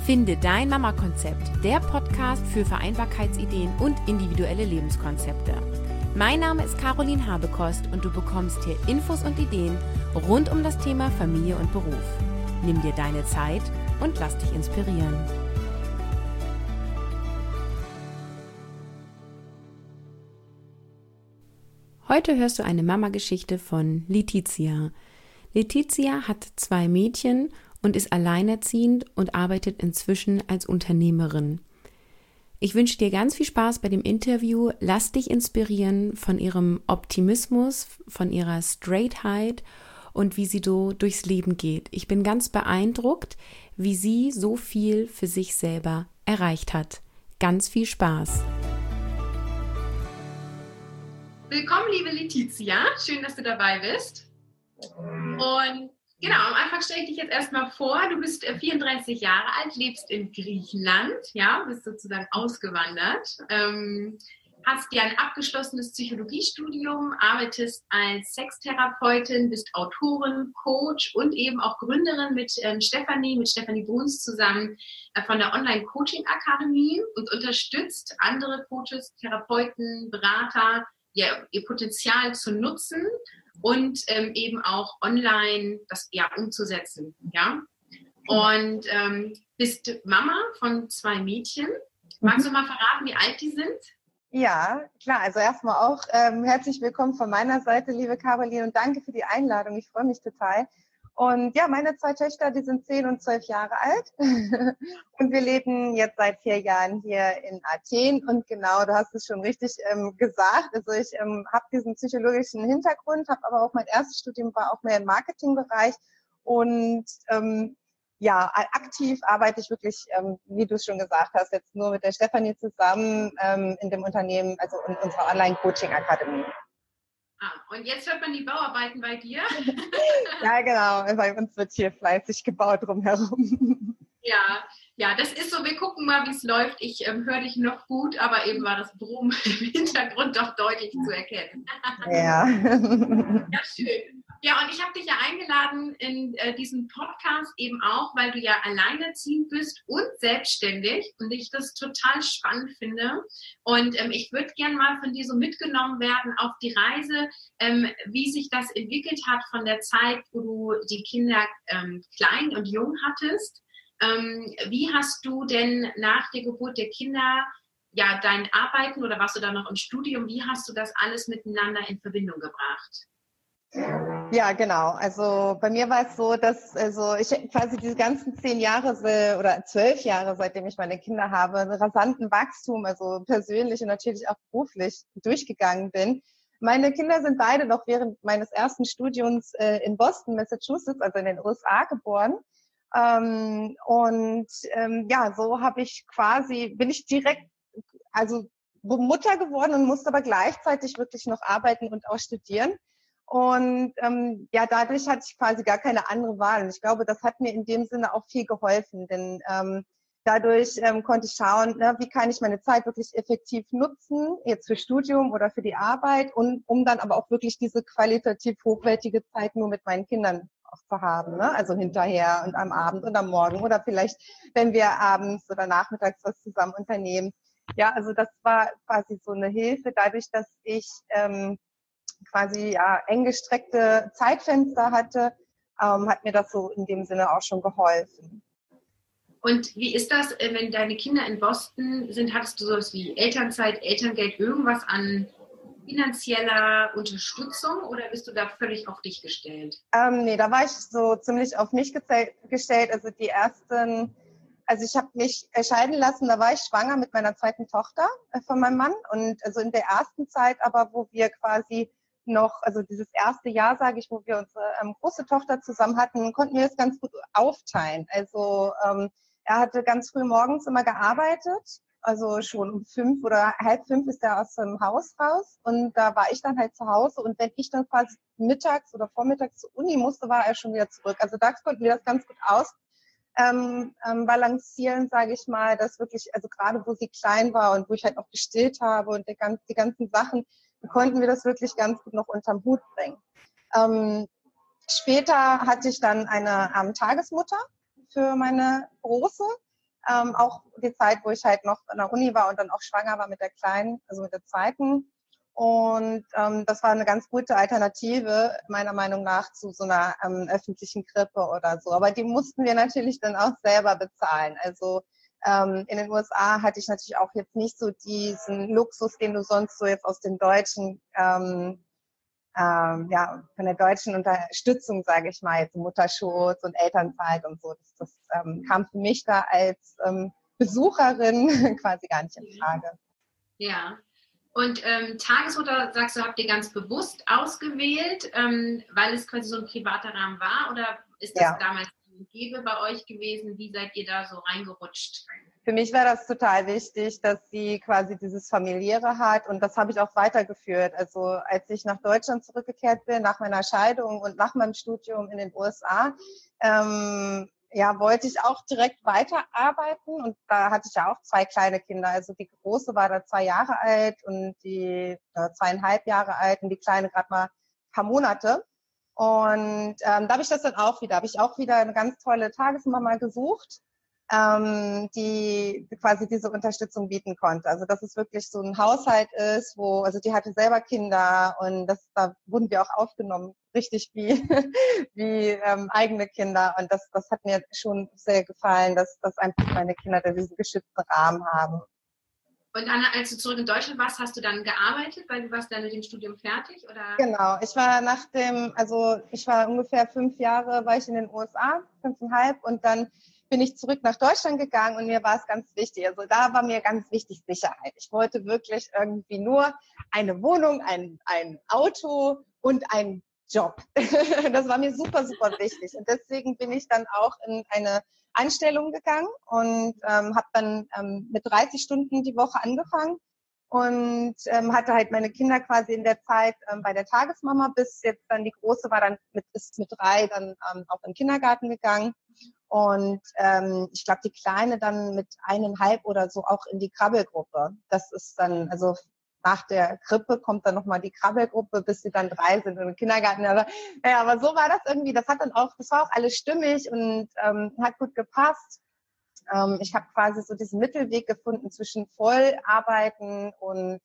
Finde dein Mama-Konzept, der Podcast für Vereinbarkeitsideen und individuelle Lebenskonzepte. Mein Name ist Caroline Habekost und du bekommst hier Infos und Ideen rund um das Thema Familie und Beruf. Nimm dir deine Zeit und lass dich inspirieren. Heute hörst du eine Mama-Geschichte von Letizia. Letizia hat 2 Mädchen und ist alleinerziehend und arbeitet inzwischen als Unternehmerin. Ich wünsche dir ganz viel Spaß bei dem Interview. Lass dich inspirieren von ihrem Optimismus, von ihrer Straightheit und wie sie so durchs Leben geht. Ich bin ganz beeindruckt, wie sie so viel für sich selber erreicht hat. Ganz viel Spaß. Willkommen, liebe Letizia. Schön, dass du dabei bist. Und genau, am Anfang stelle ich dich jetzt erstmal vor. Du bist 34 Jahre alt, lebst in Griechenland, ja, bist sozusagen ausgewandert, hast ja ein abgeschlossenes Psychologiestudium, arbeitest als Sextherapeutin, bist Autorin, Coach und eben auch Gründerin mit Stefanie Bruns zusammen von der Online-Coaching-Akademie und unterstützt andere Coaches, Therapeuten, Berater, ja, ihr Potenzial zu nutzen und eben auch online das umzusetzen, ja. Und bist Mama von 2 Mädchen. Magst du mal verraten, wie alt die sind? Ja, klar. Also erstmal auch herzlich willkommen von meiner Seite, liebe Caroline, und danke für die Einladung. Ich freue mich total. Und ja, meine 2 Töchter, die sind 10 und 12 Jahre alt. Und wir leben jetzt seit 4 Jahren hier in Athen. Und genau, du hast es schon richtig gesagt. Also ich habe diesen psychologischen Hintergrund, habe aber auch mein erstes Studium war auch mehr im Marketingbereich. Und aktiv arbeite ich wirklich, wie du es schon gesagt hast, jetzt nur mit der Stefanie zusammen in dem Unternehmen, also in unserer Online-Coaching-Akademie. Und jetzt hört man die Bauarbeiten bei dir? Ja, genau. Bei uns wird hier fleißig gebaut drumherum. Ja, das ist so. Wir gucken mal, wie es läuft. Ich höre dich noch gut, aber eben war das Brummen im Hintergrund doch deutlich zu erkennen. Ja. Ja, schön. Ja, und ich habe dich ja eingeladen in diesen Podcast eben auch, weil du ja alleinerziehend bist und selbstständig und ich das total spannend finde. Und ich würde gerne mal von dir so mitgenommen werden auf die Reise, wie sich das entwickelt hat von der Zeit, wo du die Kinder klein und jung hattest. Wie hast du denn nach der Geburt der Kinder dein Arbeiten oder warst du da noch im Studium, wie hast du das alles miteinander in Verbindung gebracht? Ja, genau. Also bei mir war es so, dass ich quasi diese ganzen 10 Jahre oder 12 Jahre, seitdem ich meine Kinder habe, einen rasanten Wachstum, also persönlich und natürlich auch beruflich durchgegangen bin. Meine Kinder sind beide noch während meines ersten Studiums in Boston, Massachusetts, also in den USA geboren. So bin ich direkt, also Mutter geworden und musste aber gleichzeitig wirklich noch arbeiten und auch studieren. Und dadurch hatte ich quasi gar keine andere Wahl. Und ich glaube, das hat mir in dem Sinne auch viel geholfen, denn dadurch konnte ich schauen, wie kann ich meine Zeit wirklich effektiv nutzen, jetzt für Studium oder für die Arbeit, und um dann aber auch wirklich diese qualitativ hochwertige Zeit nur mit meinen Kindern auch zu haben, ne? Also hinterher und am Abend und am Morgen oder vielleicht, wenn wir abends oder nachmittags was zusammen unternehmen. Ja, also das war quasi so eine Hilfe, dadurch, dass ich eng gestreckte Zeitfenster hatte, hat mir das so in dem Sinne auch schon geholfen. Und wie ist das, wenn deine Kinder in Boston sind? Hattest du sowas wie Elternzeit, Elterngeld, irgendwas an finanzieller Unterstützung oder bist du da völlig auf dich gestellt? Nee, da war ich so ziemlich auf mich gestellt. Also ich habe mich scheiden lassen, da war ich schwanger mit meiner 2. Tochter von meinem Mann. Und also in der ersten Zeit aber, wo wir quasi noch, also dieses erste Jahr, sage ich, wo wir unsere große Tochter zusammen hatten, konnten wir das ganz gut aufteilen. Also er hatte ganz früh morgens immer gearbeitet, also schon um 5 oder halb 5 ist er aus dem Haus raus und da war ich dann halt zu Hause und wenn ich dann quasi mittags oder vormittags zur Uni musste, war er schon wieder zurück. Also da konnten wir das ganz gut balancieren, sage ich mal, dass wirklich, also gerade wo sie klein war und wo ich halt auch gestillt habe und die ganzen Sachen, konnten wir das wirklich ganz gut noch unterm Hut bringen. Später hatte ich dann eine Tagesmutter für meine Große. auch die Zeit, wo ich halt noch an der Uni war und dann auch schwanger war mit der Kleinen, also mit der zweiten. Und das war eine ganz gute Alternative, meiner Meinung nach, zu so einer öffentlichen Krippe oder so. Aber die mussten wir natürlich dann auch selber bezahlen. Also in den USA hatte ich natürlich auch jetzt nicht so diesen Luxus, den du sonst so jetzt aus den deutschen ja, von der deutschen Unterstützung, sage ich mal, jetzt Mutterschutz und Elternzeit und so. Das kam für mich da als Besucherin quasi gar nicht in Frage. Ja. Und Tagesmutter, sagst du, habt ihr ganz bewusst ausgewählt, weil es quasi so ein privater Rahmen war? Oder ist das damals Gebe bei euch gewesen? Wie seid ihr da so reingerutscht? Für mich war das total wichtig, dass sie quasi dieses Familiäre hat, und das habe ich auch weitergeführt. Also als ich nach Deutschland zurückgekehrt bin, nach meiner Scheidung und nach meinem Studium in den USA, ja, wollte ich auch direkt weiterarbeiten, und da hatte ich ja auch 2 kleine Kinder. Also die Große war da 2 Jahre alt und die 2,5 Jahre alt und die Kleine gerade mal ein paar Monate. Und da habe ich das dann auch wieder, eine ganz tolle Tagesmama gesucht, die quasi diese Unterstützung bieten konnte. Also dass es wirklich so ein Haushalt ist, also die hatte selber Kinder, und da wurden wir auch aufgenommen, richtig wie eigene Kinder. Und das hat mir schon sehr gefallen, dass einfach meine Kinder da diesen geschützten Rahmen haben. Und Anna, als du zurück in Deutschland warst, hast du dann gearbeitet, weil du warst dann mit dem Studium fertig, oder? Genau, ich war ungefähr 5 Jahre, war ich in den USA, 5,5, und dann bin ich zurück nach Deutschland gegangen, und mir war es ganz wichtig. Also da war mir ganz wichtig Sicherheit. Ich wollte wirklich irgendwie nur eine Wohnung, ein Auto und einen Job. Das war mir super, super wichtig. Und deswegen bin ich dann auch in eine Anstellung gegangen und habe dann mit 30 Stunden die Woche angefangen und hatte halt meine Kinder quasi in der Zeit bei der Tagesmama, bis jetzt dann die Große war dann ist mit 3 dann auch in den Kindergarten gegangen. Und ich glaube, die Kleine dann mit 1,5 oder so auch in die Krabbelgruppe. Das ist dann, also nach der Krippe kommt dann nochmal die Krabbelgruppe, bis sie dann 3 sind und im Kindergarten. Aber so war das irgendwie. Das war auch alles stimmig und hat gut gepasst. Ich habe quasi so diesen Mittelweg gefunden zwischen voll arbeiten und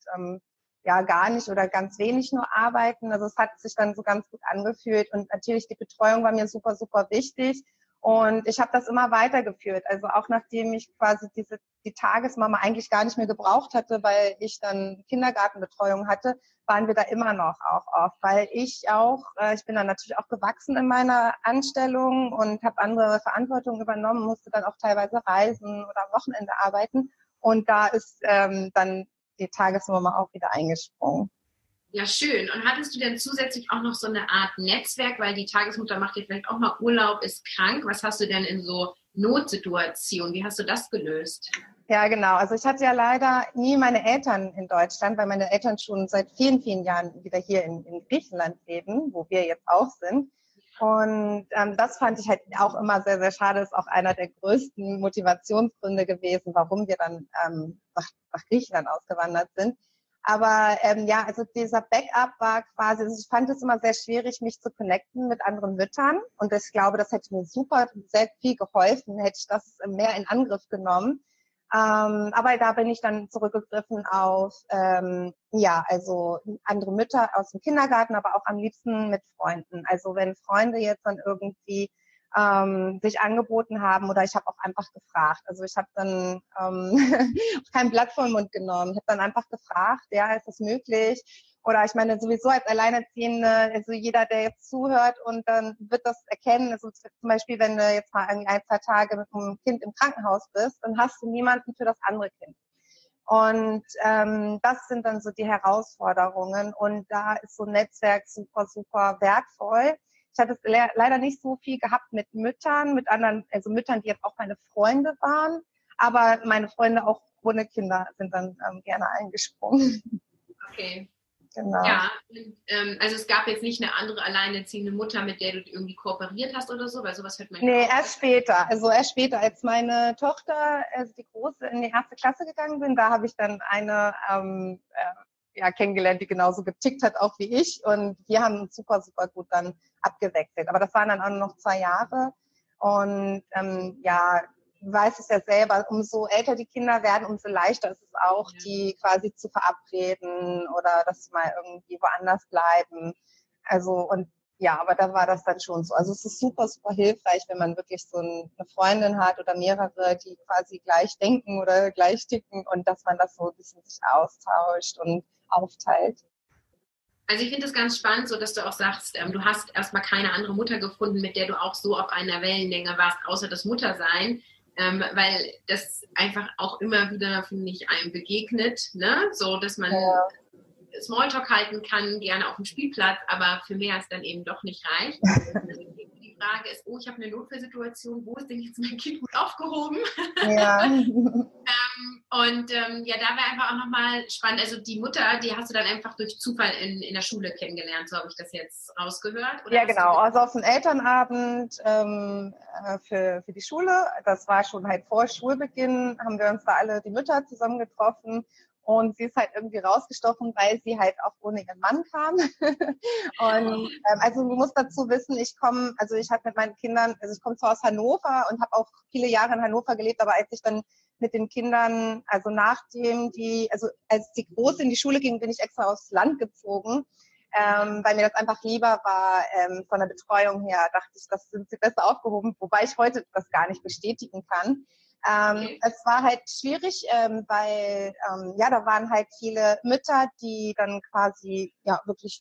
ja, gar nicht oder ganz wenig nur arbeiten. Also es hat sich dann so ganz gut angefühlt, und natürlich die Betreuung war mir super, super wichtig. Und ich habe das immer weitergeführt. Also auch nachdem ich quasi die Tagesmama eigentlich gar nicht mehr gebraucht hatte, weil ich dann Kindergartenbetreuung hatte, waren wir da immer noch auch oft. Weil ich bin dann natürlich auch gewachsen in meiner Anstellung und habe andere Verantwortung übernommen, musste dann auch teilweise reisen oder am Wochenende arbeiten. Und da ist dann die Tagesmama auch wieder eingesprungen. Ja, schön. Und hattest du denn zusätzlich auch noch so eine Art Netzwerk, weil die Tagesmutter macht ja vielleicht auch mal Urlaub, ist krank. Was hast du denn in so Notsituationen? Wie hast du das gelöst? Ja, genau. Also ich hatte ja leider nie meine Eltern in Deutschland, weil meine Eltern schon seit vielen, vielen Jahren wieder hier in Griechenland leben, wo wir jetzt auch sind. Und das fand ich halt auch immer sehr, sehr schade. Das ist auch einer der größten Motivationsgründe gewesen, warum wir dann nach Griechenland ausgewandert sind. Aber ja, also dieser Backup war quasi, also ich fand es immer sehr schwierig, mich zu connecten mit anderen Müttern. Und ich glaube, das hätte mir super, sehr viel geholfen, hätte ich das mehr in Angriff genommen. Aber da bin ich dann zurückgegriffen auf, ja, also andere Mütter aus dem Kindergarten, aber auch am liebsten mit Freunden. Also wenn Freunde jetzt dann irgendwie sich angeboten haben, oder ich habe auch einfach gefragt. Also ich habe dann kein Blatt vor den Mund genommen. Ich habe dann einfach gefragt, ja, ist das möglich? Oder ich meine, sowieso als Alleinerziehende, also jeder, der jetzt zuhört, und dann wird das erkennen. Also zum Beispiel, wenn du jetzt mal irgendwie 1, 2 Tage mit einem Kind im Krankenhaus bist, dann hast du niemanden für das andere Kind. Und das sind dann so die Herausforderungen. Und da ist so ein Netzwerk super, super wertvoll. Ich hatte es leider nicht so viel gehabt mit Müttern, mit anderen, also Müttern, die jetzt auch meine Freunde waren. Aber meine Freunde auch ohne Kinder sind dann gerne eingesprungen. Okay. Genau. Ja, also es gab jetzt nicht eine andere alleinerziehende Mutter, mit der du irgendwie kooperiert hast oder so, weil sowas hört man ja auch. Erst später. Also erst später, als meine Tochter, also die Große, in die 1. Klasse gegangen bin, da habe ich dann eine kennengelernt, die genauso getickt hat, auch wie ich. Und wir haben uns super, super gut dann abgewechselt. Aber das waren dann auch noch 2 Jahre. Und ja, weiß es ja selber, umso älter die Kinder werden, umso leichter ist es auch, die quasi zu verabreden oder dass sie mal irgendwie woanders bleiben. Also, und ja, aber da war das dann schon so. Also es ist super, super hilfreich, wenn man wirklich so eine Freundin hat oder mehrere, die quasi gleich denken oder gleich ticken und dass man das so ein bisschen sich austauscht und aufteilt. Also ich finde es ganz spannend, so dass du auch sagst, du hast erstmal keine andere Mutter gefunden, mit der du auch so auf einer Wellenlänge warst, außer das Muttersein, weil das einfach auch immer wieder, finde ich, einem begegnet, ne? So, dass man Smalltalk halten kann, gerne auf dem Spielplatz, aber für mehr ist dann eben doch nicht reicht. Die Frage ist, ich habe eine Notfallsituation, wo ist denn jetzt mein Kind gut aufgehoben? Ja. Und da wäre einfach auch nochmal spannend, also die Mutter, die hast du dann einfach durch Zufall in der Schule kennengelernt, so habe ich das jetzt rausgehört. Oder ja, genau, also auf dem Elternabend für die Schule, das war schon halt vor Schulbeginn, haben wir uns da alle die Mütter zusammengetroffen. Und sie ist halt irgendwie rausgestochen, weil sie halt auch ohne ihren Mann kam. Und also du musst dazu wissen, ich habe mit meinen Kindern, also ich komme zwar aus Hannover und habe auch viele Jahre in Hannover gelebt, aber als ich dann mit den Kindern, also als die Große in die Schule ging, bin ich extra aufs Land gezogen, weil mir das einfach lieber war, von der Betreuung her, dachte ich, das sind sie besser aufgehoben, wobei ich heute das gar nicht bestätigen kann. Es war halt schwierig, weil da waren halt viele Mütter, die dann quasi wirklich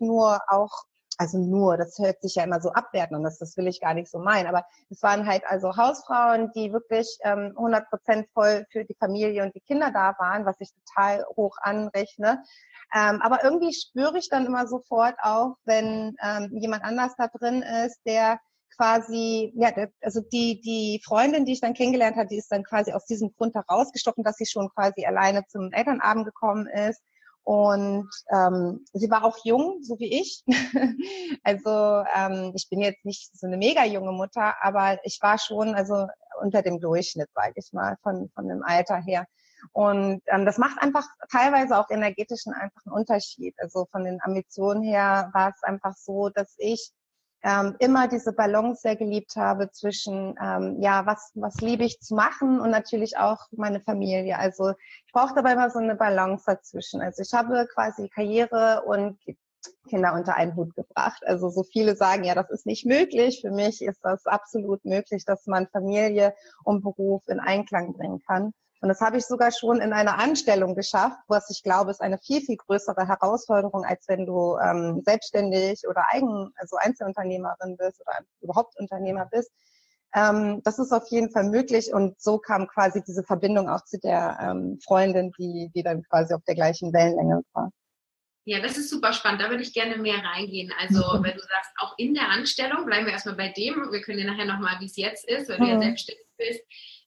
das hört sich ja immer so abwertend und das will ich gar nicht so meinen, aber es waren halt also Hausfrauen, die wirklich 100% voll für die Familie und die Kinder da waren, was ich total hoch anrechne. Aber irgendwie spüre ich dann immer sofort auch, wenn jemand anders da drin ist, der quasi, also die Freundin, die ich dann kennengelernt habe, die ist dann quasi aus diesem Grund herausgestochen, dass sie schon quasi alleine zum Elternabend gekommen ist. Und sie war auch jung, so wie ich. Also ich bin jetzt nicht so eine mega junge Mutter, aber ich war schon also unter dem Durchschnitt, sage ich mal, von dem Alter her. Und das macht einfach teilweise auch energetischen einfach einen Unterschied. Also von den Ambitionen her war es einfach so, dass ich immer diese Balance sehr geliebt habe zwischen, was liebe ich zu machen und natürlich auch meine Familie. Also ich brauchte aber immer so eine Balance dazwischen. Also ich habe quasi Karriere und Kinder unter einen Hut gebracht. Also so viele sagen, ja, das ist nicht möglich. Für mich ist das absolut möglich, dass man Familie und Beruf in Einklang bringen kann. Und das habe ich sogar schon in einer Anstellung geschafft, was ich glaube, ist eine viel, viel größere Herausforderung, als wenn du selbstständig oder Einzelunternehmerin bist oder überhaupt Unternehmer bist. Das ist auf jeden Fall möglich und so kam quasi diese Verbindung auch zu der Freundin, die dann quasi auf der gleichen Wellenlänge war. Ja, das ist super spannend. Da würde ich gerne mehr reingehen. Also, wenn du sagst, auch in der Anstellung, bleiben wir erstmal bei dem. Wir können ja nachher nochmal, wie es jetzt ist, weil du ja selbstständig bist.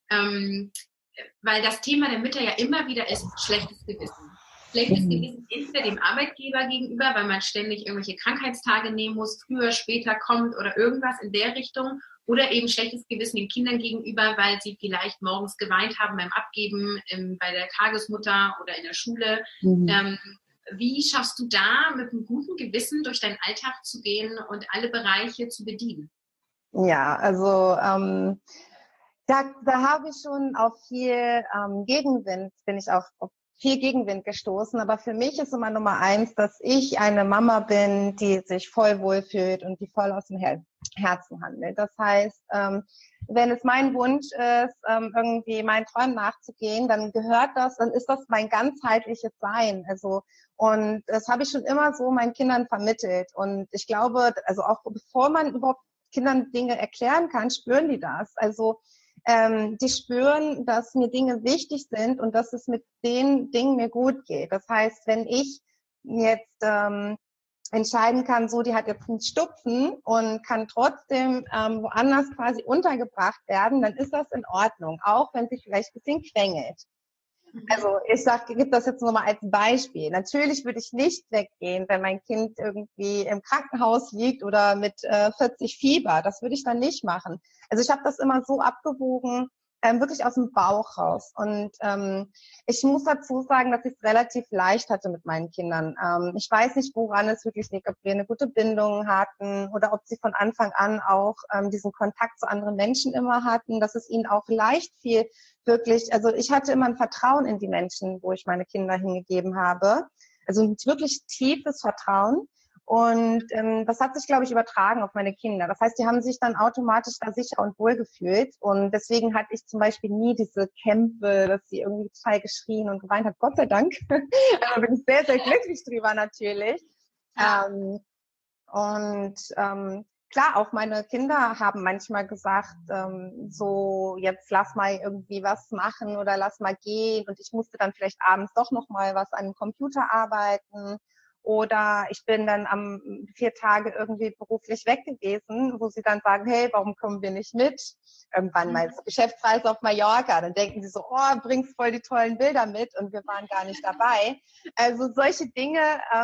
Weil das Thema der Mütter ja immer wieder ist, schlechtes Gewissen. Schlechtes Gewissen entweder dem Arbeitgeber gegenüber, weil man ständig irgendwelche Krankheitstage nehmen muss, früher, später kommt oder irgendwas in der Richtung. Oder eben schlechtes Gewissen den Kindern gegenüber, weil sie vielleicht morgens geweint haben beim Abgeben bei der Tagesmutter oder in der Schule. Wie schaffst du da mit einem guten Gewissen durch deinen Alltag zu gehen und alle Bereiche zu bedienen? Ja, also da habe ich schon auf viel viel Gegenwind gestoßen. Aber für mich ist immer Nummer 1, dass ich eine Mama bin, die sich voll wohlfühlt und die voll aus dem Herzen handelt. Das heißt, wenn es mein Wunsch ist, irgendwie meinen Träumen nachzugehen, dann ist das mein ganzheitliches Sein. Also, und das habe ich schon immer so meinen Kindern vermittelt. Und ich glaube, also auch bevor man überhaupt Kindern Dinge erklären kann, spüren die das. Also, die spüren, dass mir Dinge wichtig sind und dass es mit den Dingen mir gut geht. Das heißt, wenn ich jetzt entscheiden kann, so, die hat jetzt einen Stupfen und kann trotzdem woanders quasi untergebracht werden, dann ist das in Ordnung, auch wenn sie vielleicht ein bisschen quengelt. Also ich gebe das jetzt nur mal als Beispiel. Natürlich würde ich nicht weggehen, wenn mein Kind irgendwie im Krankenhaus liegt oder mit 40 Fieber. Das würde ich dann nicht machen. Also ich habe das immer so abgewogen, wirklich aus dem Bauch raus. Und ich muss dazu sagen, dass ich es relativ leicht hatte mit meinen Kindern. Ich weiß nicht, woran es wirklich liegt, ob wir eine gute Bindung hatten oder ob sie von Anfang an auch diesen Kontakt zu anderen Menschen immer hatten, dass es ihnen auch leicht fiel, wirklich, also ich hatte immer ein Vertrauen in die Menschen, wo ich meine Kinder hingegeben habe. Also ein wirklich tiefes Vertrauen. Und das hat sich, glaube ich, übertragen auf meine Kinder. Das heißt, die haben sich dann automatisch da sicher und wohl gefühlt. Und deswegen hatte ich zum Beispiel nie diese Kämpfe, dass sie irgendwie total geschrien und geweint hat. Gott sei Dank. Da bin ich sehr, sehr glücklich drüber natürlich. Ja. Klar, auch meine Kinder haben manchmal gesagt, so jetzt lass mal irgendwie was machen oder lass mal gehen. Und ich musste dann vielleicht abends doch noch mal was an dem Computer arbeiten. Oder ich bin dann 4 Tage irgendwie beruflich weg gewesen, wo sie dann sagen, hey, warum kommen wir nicht mit? Irgendwann mal Geschäftsreise auf Mallorca. Dann denken sie so, oh, bringst voll die tollen Bilder mit und wir waren gar nicht dabei. Also solche Dinge,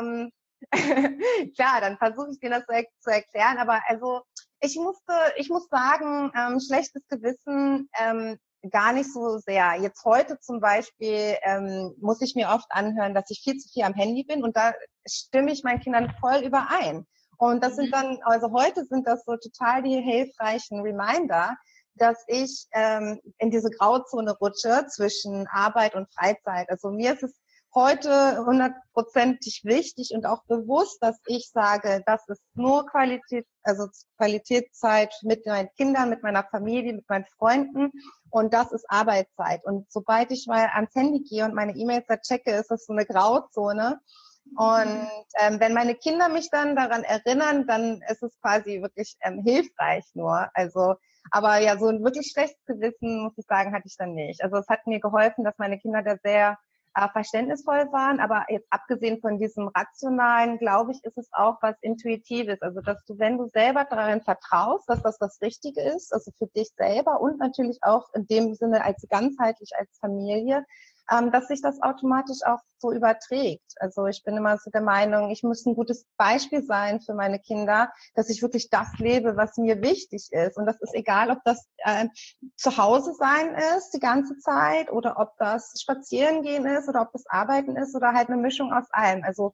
klar, dann versuche ich denen das zu erklären. Aber also ich muss sagen, schlechtes Gewissen gar nicht so sehr. Jetzt heute zum Beispiel muss ich mir oft anhören, dass ich viel zu viel am Handy bin und da stimme ich meinen Kindern voll überein. Und das sind dann, also heute sind das so total die hilfreichen Reminder, dass ich in diese Grauzone rutsche zwischen Arbeit und Freizeit. Also mir ist es heute 100%ig wichtig und auch bewusst, dass ich sage, das ist nur Qualitätszeit mit meinen Kindern, mit meiner Familie, mit meinen Freunden und das ist Arbeitszeit. Und sobald ich mal ans Handy gehe und meine E-Mails da checke, ist das so eine Grauzone. Und wenn meine Kinder mich dann daran erinnern, dann ist es quasi wirklich hilfreich nur. Also, aber ja, so ein wirklich schlechtes Gewissen, muss ich sagen, hatte ich dann nicht. Also es hat mir geholfen, dass meine Kinder da sehr verständnisvoll waren, aber jetzt abgesehen von diesem Rationalen, glaube ich, ist es auch was Intuitives. Also, dass du, wenn du selber darin vertraust, dass das Richtige ist, also für dich selber und natürlich auch in dem Sinne als ganzheitlich als Familie, dass sich das automatisch auch so überträgt. Also ich bin immer so der Meinung, ich muss ein gutes Beispiel sein für meine Kinder, dass ich wirklich das lebe, was mir wichtig ist. Und das ist egal, ob das zu Hause sein ist die ganze Zeit oder ob das Spazieren gehen ist oder ob das Arbeiten ist oder halt eine Mischung aus allem. Also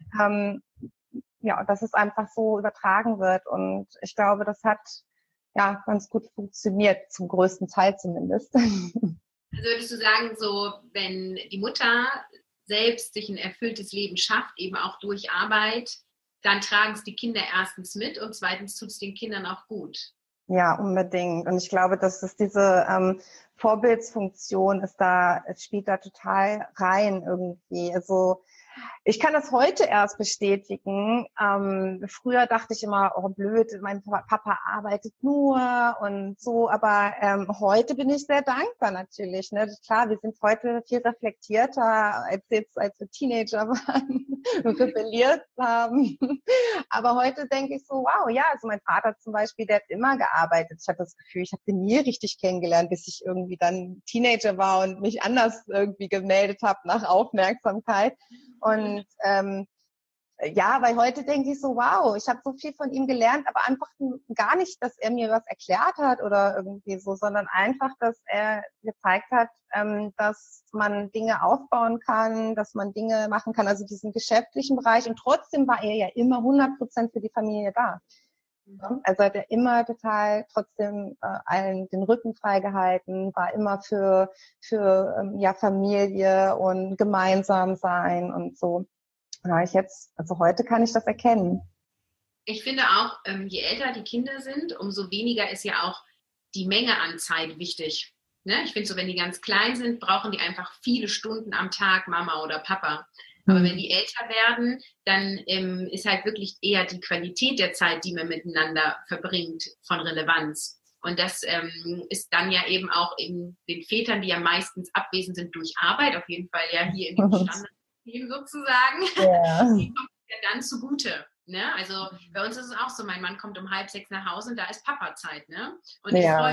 ja, dass es einfach so übertragen wird. Und ich glaube, das hat ja ganz gut funktioniert, zum größten Teil zumindest. Also würdest du sagen, so wenn die Mutter selbst sich ein erfülltes Leben schafft, eben auch durch Arbeit, dann tragen es die Kinder erstens mit und zweitens tut es den Kindern auch gut. Ja, unbedingt. Und ich glaube, dass es diese Vorbildsfunktion es spielt da total rein irgendwie. Also ich kann das heute erst bestätigen. Früher dachte ich immer, oh blöd, mein Papa arbeitet nur und so, aber heute bin ich sehr dankbar natürlich. Ne? Klar, wir sind heute viel reflektierter als jetzt, als wir Teenager waren und rebelliert haben. Aber heute denke ich so, wow, ja, also mein Vater zum Beispiel, der hat immer gearbeitet. Ich habe das Gefühl, ich habe den nie richtig kennengelernt, bis ich irgendwie dann Teenager war und mich anders irgendwie gemeldet habe nach Aufmerksamkeit. Und ja, weil heute denke ich so, wow, ich habe so viel von ihm gelernt, aber einfach gar nicht, dass er mir was erklärt hat oder irgendwie so, sondern einfach, dass er gezeigt hat, dass man Dinge aufbauen kann, dass man Dinge machen kann, also diesen geschäftlichen Bereich. Und trotzdem war er ja immer 100% für die Familie da. Also hat er immer total trotzdem allen den Rücken freigehalten, war immer für ja, Familie und gemeinsam sein und so. Ja, also heute kann ich das erkennen. Ich finde auch, je älter die Kinder sind, umso weniger ist ja auch die Menge an Zeit wichtig. Ne? Ich finde so, wenn die ganz klein sind, brauchen die einfach viele Stunden am Tag Mama oder Papa. Aber wenn die älter werden, dann ist halt wirklich eher die Qualität der Zeit, die man miteinander verbringt, von Relevanz. Und das ist dann ja eben auch in den Vätern, die ja meistens abwesend sind durch Arbeit, auf jeden Fall ja hier in dem Standardteam sozusagen, die kommt ja dann zugute. Ne? Also bei uns ist es auch so, mein Mann kommt um 5:30 nach Hause und da ist Papa-Zeit. Ne? Und ich freue mich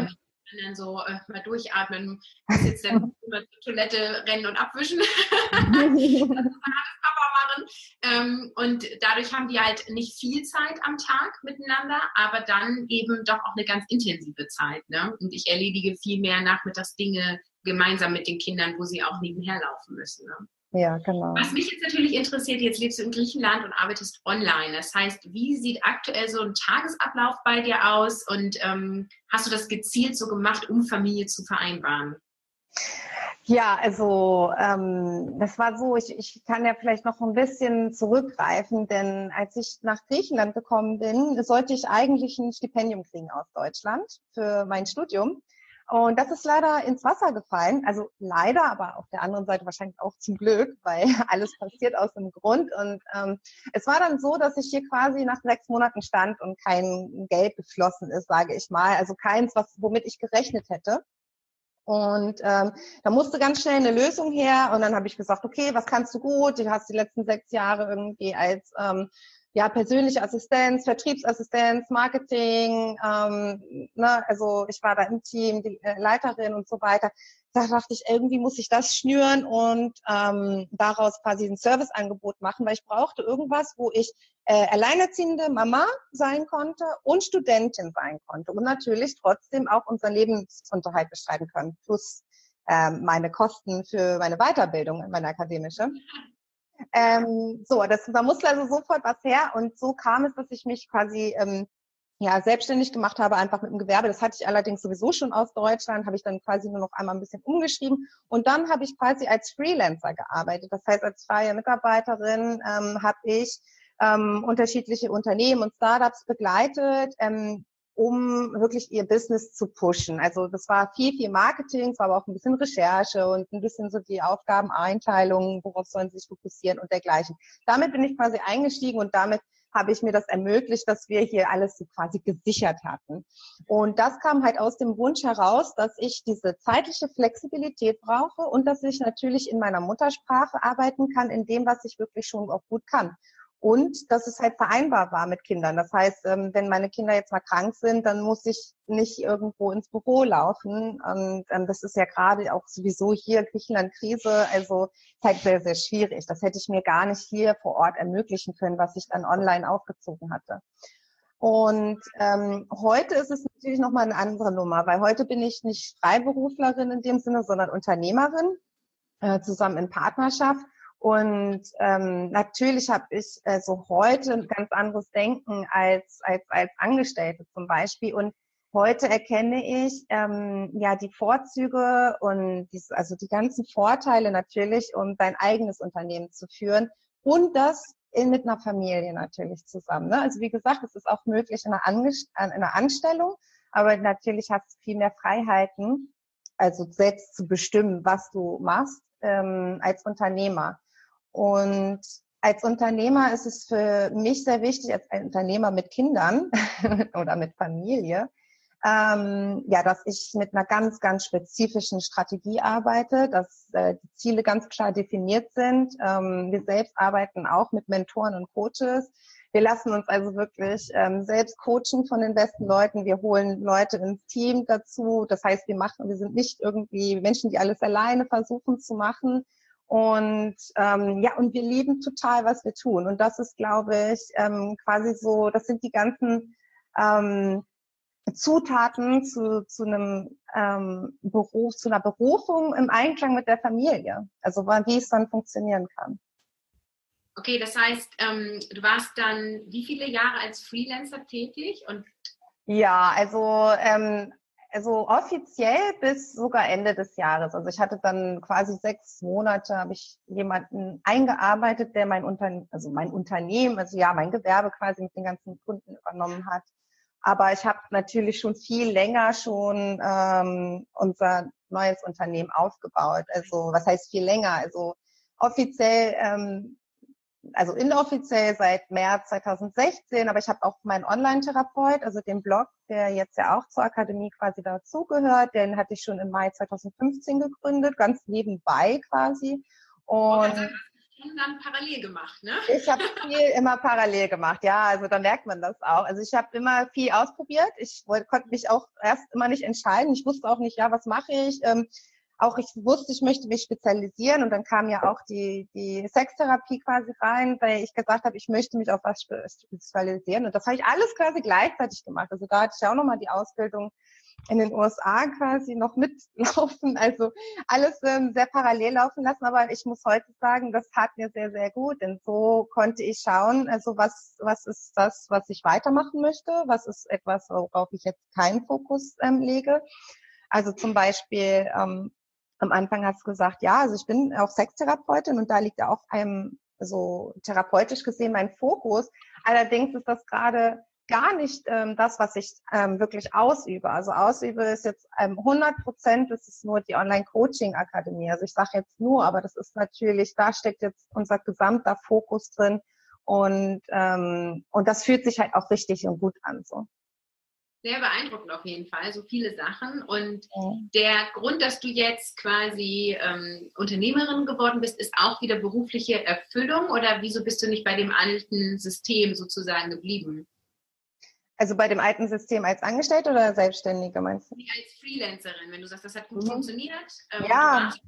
Und dann so mal durchatmen, muss jetzt dann immer zur Toilette rennen und abwischen. Das muss dann alles Papa machen. Und dadurch haben die halt nicht viel Zeit am Tag miteinander, aber dann eben doch auch eine ganz intensive Zeit. Ne? Und ich erledige viel mehr nachmittags Dinge gemeinsam mit den Kindern, wo sie auch nebenher laufen müssen. Ne? Ja, genau. Was mich jetzt natürlich interessiert, jetzt lebst du in Griechenland und arbeitest online. Das heißt, wie sieht aktuell so ein Tagesablauf bei dir aus und hast du das gezielt so gemacht, um Familie zu vereinbaren? Ja, also das war so, ich kann ja vielleicht noch ein bisschen zurückgreifen, denn als ich nach Griechenland gekommen bin, sollte ich eigentlich ein Stipendium kriegen aus Deutschland für mein Studium. Und das ist leider ins Wasser gefallen. Also leider, aber auf der anderen Seite wahrscheinlich auch zum Glück, weil alles passiert aus dem Grund. Und es war dann so, dass ich hier quasi nach 6 Monaten stand und kein Geld geflossen ist, sage ich mal. Also keins, womit ich gerechnet hätte. Und da musste ganz schnell eine Lösung her. Und dann habe ich gesagt, okay, was kannst du gut? Du hast die letzten 6 Jahre irgendwie als persönliche Assistenz, Vertriebsassistenz, Marketing, ne, also ich war da im Team, die Leiterin und so weiter. Da dachte ich, irgendwie muss ich das schnüren und daraus quasi ein Serviceangebot machen, weil ich brauchte irgendwas, wo ich alleinerziehende Mama sein konnte und Studentin sein konnte und natürlich trotzdem auch unseren Lebensunterhalt bestreiten können, plus meine Kosten für meine Weiterbildung, meine akademische. Da musste also sofort was her und so kam es, dass ich mich quasi selbstständig gemacht habe, einfach mit dem Gewerbe. Das hatte ich allerdings sowieso schon aus Deutschland, habe ich dann quasi nur noch einmal ein bisschen umgeschrieben und dann habe ich quasi als Freelancer gearbeitet. Das heißt, als freie Mitarbeiterin habe ich unterschiedliche Unternehmen und Startups begleitet, um wirklich ihr Business zu pushen. Also das war viel Marketing, es war aber auch ein bisschen Recherche und ein bisschen so die Aufgabeneinteilung, worauf sollen sie sich fokussieren und dergleichen. Damit bin ich quasi eingestiegen und damit habe ich mir das ermöglicht, dass wir hier alles so quasi gesichert hatten. Und das kam halt aus dem Wunsch heraus, dass ich diese zeitliche Flexibilität brauche und dass ich natürlich in meiner Muttersprache arbeiten kann, in dem, was ich wirklich schon auch gut kann. Und dass es halt vereinbar war mit Kindern. Das heißt, wenn meine Kinder jetzt mal krank sind, dann muss ich nicht irgendwo ins Büro laufen. Und das ist ja gerade auch sowieso hier Griechenland-Krise, also ist halt sehr, sehr schwierig. Das hätte ich mir gar nicht hier vor Ort ermöglichen können, was ich dann online aufgezogen hatte. Und heute ist es natürlich nochmal eine andere Nummer, weil heute bin ich nicht Freiberuflerin in dem Sinne, sondern Unternehmerin, zusammen in Partnerschaft. Und natürlich habe ich so heute ein ganz anderes Denken als Angestellte zum Beispiel. Und heute erkenne ich die Vorzüge und also die ganzen Vorteile natürlich, um dein eigenes Unternehmen zu führen und das mit einer Familie natürlich zusammen. Ne? Also wie gesagt, es ist auch möglich in einer Anstellung, aber natürlich hast du viel mehr Freiheiten, also selbst zu bestimmen, was du machst als Unternehmer. Und als Unternehmer ist es für mich sehr wichtig, als ein Unternehmer mit Kindern oder mit Familie, dass ich mit einer ganz, ganz spezifischen Strategie arbeite, dass die Ziele ganz klar definiert sind. Wir selbst arbeiten auch mit Mentoren und Coaches. Wir lassen uns also wirklich selbst coachen von den besten Leuten. Wir holen Leute ins Team dazu. Das heißt, wir sind nicht irgendwie Menschen, die alles alleine versuchen zu machen. Und und wir lieben total, was wir tun. Und das ist, glaube ich, quasi so, das sind die ganzen Zutaten zu einem Beruf, zu einer Berufung im Einklang mit der Familie. Also wie es dann funktionieren kann. Okay, das heißt, du warst dann wie viele Jahre als Freelancer tätig? Ja, also offiziell bis sogar Ende des Jahres. Also ich hatte dann quasi 6 Monate, habe ich jemanden eingearbeitet, der mein Unternehmen, mein Gewerbe quasi mit den ganzen Kunden übernommen hat. Aber ich habe natürlich schon viel länger unser neues Unternehmen aufgebaut. Also was heißt viel länger? Also offiziell also inoffiziell seit März 2016, aber ich habe auch meinen Online-Therapeut, also den Blog, der jetzt ja auch zur Akademie quasi dazugehört, den hatte ich schon im Mai 2015 gegründet, ganz nebenbei quasi. Und dann parallel gemacht, ne? Ich habe viel immer parallel gemacht, ja, also da merkt man das auch. Also ich habe immer viel ausprobiert. Konnte mich auch erst immer nicht entscheiden. Ich wusste auch nicht, ja, was mache ich? Auch ich wusste, ich möchte mich spezialisieren und dann kam ja auch die Sextherapie quasi rein, weil ich gesagt habe, ich möchte mich auf was spezialisieren und das habe ich alles quasi gleichzeitig gemacht. Also da hatte ich auch nochmal die Ausbildung in den USA quasi noch mitlaufen, also alles sehr parallel laufen lassen, aber ich muss heute sagen, das tat mir sehr, sehr gut, denn so konnte ich schauen, also was ist das, was ich weitermachen möchte, was ist etwas, worauf ich jetzt keinen Fokus lege. Also zum Beispiel am Anfang hast du gesagt, ja, also ich bin auch Sextherapeutin und da liegt ja auch so therapeutisch gesehen mein Fokus. Allerdings ist das gerade gar nicht das, was ich wirklich ausübe. Also ausübe ist jetzt 100%, das ist nur die Online-Coaching-Akademie. Also ich sage jetzt nur, aber das ist natürlich, da steckt jetzt unser gesamter Fokus drin und das fühlt sich halt auch richtig und gut an. So. Sehr beeindruckend auf jeden Fall, so viele Sachen. Und der Grund, dass du jetzt quasi Unternehmerin geworden bist, ist auch wieder berufliche Erfüllung oder wieso bist du nicht bei dem alten System sozusagen geblieben? Also bei dem alten System als Angestellte oder Selbstständige meinst du? Wie als Freelancerin, wenn du sagst, das hat gut funktioniert, ja. du warst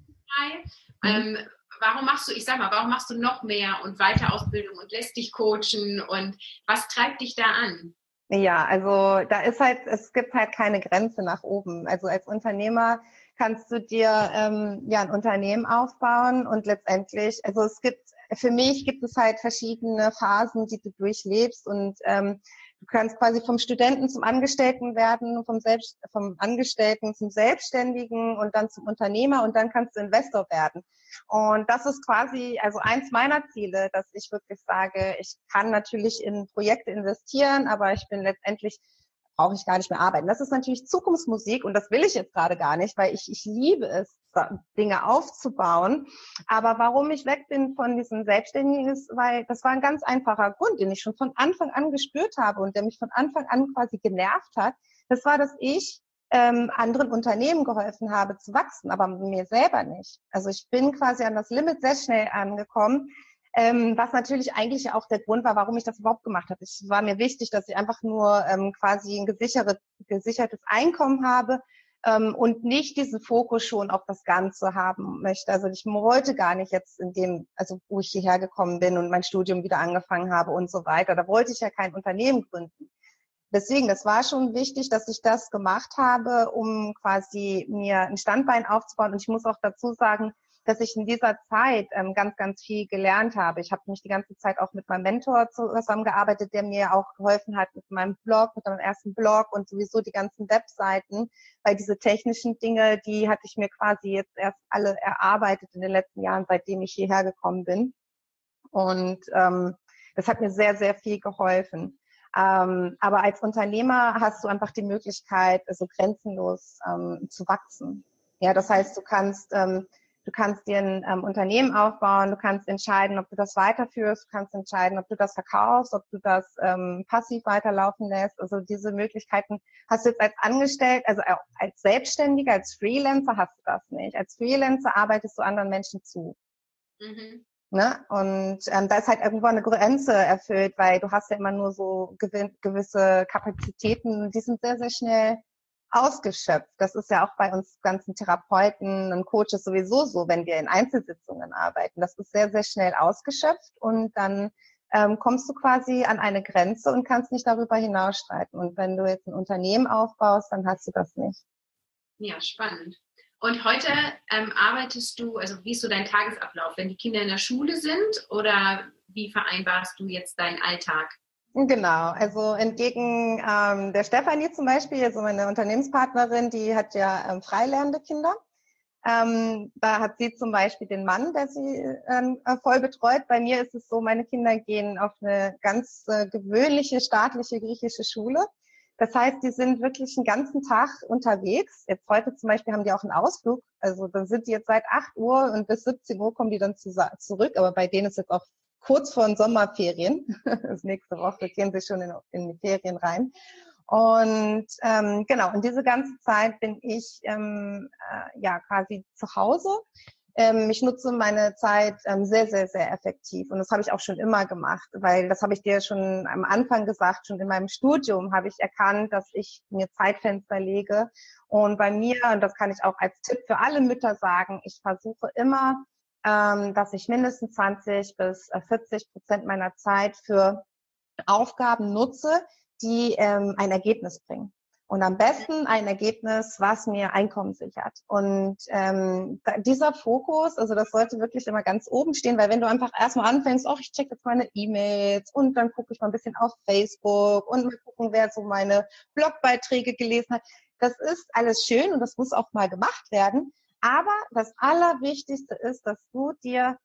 frei. Warum machst du noch mehr und weiter Ausbildung und lässt dich coachen und was treibt dich da an? Ja, also da ist halt, es gibt halt keine Grenze nach oben. Also als Unternehmer kannst du dir ja ein Unternehmen aufbauen und letztendlich, also für mich gibt es halt verschiedene Phasen, die du durchlebst und du kannst quasi vom Studenten zum Angestellten werden, vom Angestellten zum Selbstständigen und dann zum Unternehmer und dann kannst du Investor werden. Und das ist quasi also eins meiner Ziele, dass ich wirklich sage, ich kann natürlich in Projekte investieren, aber ich bin letztendlich brauche ich gar nicht mehr arbeiten. Das ist natürlich Zukunftsmusik und das will ich jetzt gerade gar nicht, weil ich liebe es, Dinge aufzubauen. Aber warum ich weg bin von diesem Selbstständigen ist, weil das war ein ganz einfacher Grund, den ich schon von Anfang an gespürt habe und der mich von Anfang an quasi genervt hat. Das war, dass ich anderen Unternehmen geholfen habe zu wachsen, aber mir selber nicht. Also ich bin quasi an das Limit sehr schnell angekommen, was natürlich eigentlich auch der Grund war, warum ich das überhaupt gemacht habe. Es war mir wichtig, dass ich einfach nur quasi ein gesichertes Einkommen habe und nicht diesen Fokus schon auf das Ganze haben möchte. Also ich wollte gar nicht jetzt also wo ich hierher gekommen bin und mein Studium wieder angefangen habe und so weiter. Da wollte ich ja kein Unternehmen gründen. Deswegen, das war schon wichtig, dass ich das gemacht habe, um quasi mir ein Standbein aufzubauen. Und ich muss auch dazu sagen, dass ich in dieser Zeit ganz, ganz viel gelernt habe. Ich habe mich die ganze Zeit auch mit meinem Mentor zusammengearbeitet, der mir auch geholfen hat mit meinem Blog, mit meinem ersten Blog und sowieso die ganzen Webseiten, weil diese technischen Dinge, die hatte ich mir quasi jetzt erst alle erarbeitet in den letzten Jahren, seitdem ich hierher gekommen bin. Und das hat mir sehr, sehr viel geholfen. Aber als Unternehmer hast du einfach die Möglichkeit, so grenzenlos zu wachsen. Ja, das heißt, du kannst dir ein Unternehmen aufbauen, du kannst entscheiden, ob du das weiterführst, du kannst entscheiden, ob du das verkaufst, ob du das passiv weiterlaufen lässt. Also diese Möglichkeiten hast du jetzt als Angestellt, also als Selbstständiger, als Freelancer hast du das nicht. Als Freelancer arbeitest du anderen Menschen zu. Mhm. Ne? Und da ist halt irgendwo eine Grenze erfüllt, weil du hast ja immer nur so gewisse Kapazitäten, die sind sehr, sehr schnell ausgeschöpft. Das ist ja auch bei uns ganzen Therapeuten und Coaches sowieso so, wenn wir in Einzelsitzungen arbeiten. Das ist sehr, sehr schnell ausgeschöpft und dann kommst du quasi an eine Grenze und kannst nicht darüber hinausschreiten. Und wenn du jetzt ein Unternehmen aufbaust, dann hast du das nicht. Ja, spannend. Und heute arbeitest du, also wie ist so dein Tagesablauf, wenn die Kinder in der Schule sind oder wie vereinbarst du jetzt deinen Alltag? Genau, also entgegen der Stefanie zum Beispiel, also meine Unternehmenspartnerin, die hat ja freilernende Kinder. Da hat sie zum Beispiel den Mann, der sie voll betreut. Bei mir ist es so, meine Kinder gehen auf eine ganz gewöhnliche staatliche griechische Schule. Das heißt, die sind wirklich den ganzen Tag unterwegs. Jetzt heute zum Beispiel haben die auch einen Ausflug. Also dann sind die jetzt seit 8 Uhr und bis 17 Uhr kommen die dann zurück. Aber bei denen ist jetzt auch kurz vor den Sommerferien. Das nächste Woche gehen sie schon in die Ferien rein. Und genau, und diese ganze Zeit bin ich ja quasi zu Hause. Ich nutze meine Zeit sehr, sehr, sehr effektiv. Und das habe ich auch schon immer gemacht, weil das habe ich dir schon am Anfang gesagt, schon in meinem Studium habe ich erkannt, dass ich mir Zeitfenster lege. Und bei mir, und das kann ich auch als Tipp für alle Mütter sagen, ich versuche immer, dass ich mindestens 20-40% meiner Zeit für Aufgaben nutze, die ein Ergebnis bringen. Und am besten ein Ergebnis, was mir Einkommen sichert. Und dieser Fokus, also das sollte wirklich immer ganz oben stehen, weil wenn du einfach erstmal anfängst, ich check jetzt meine E-Mails und dann gucke ich mal ein bisschen auf Facebook und mal gucken, wer so meine Blogbeiträge gelesen hat. Das ist alles schön und das muss auch mal gemacht werden. Aber das Allerwichtigste ist, dass du dir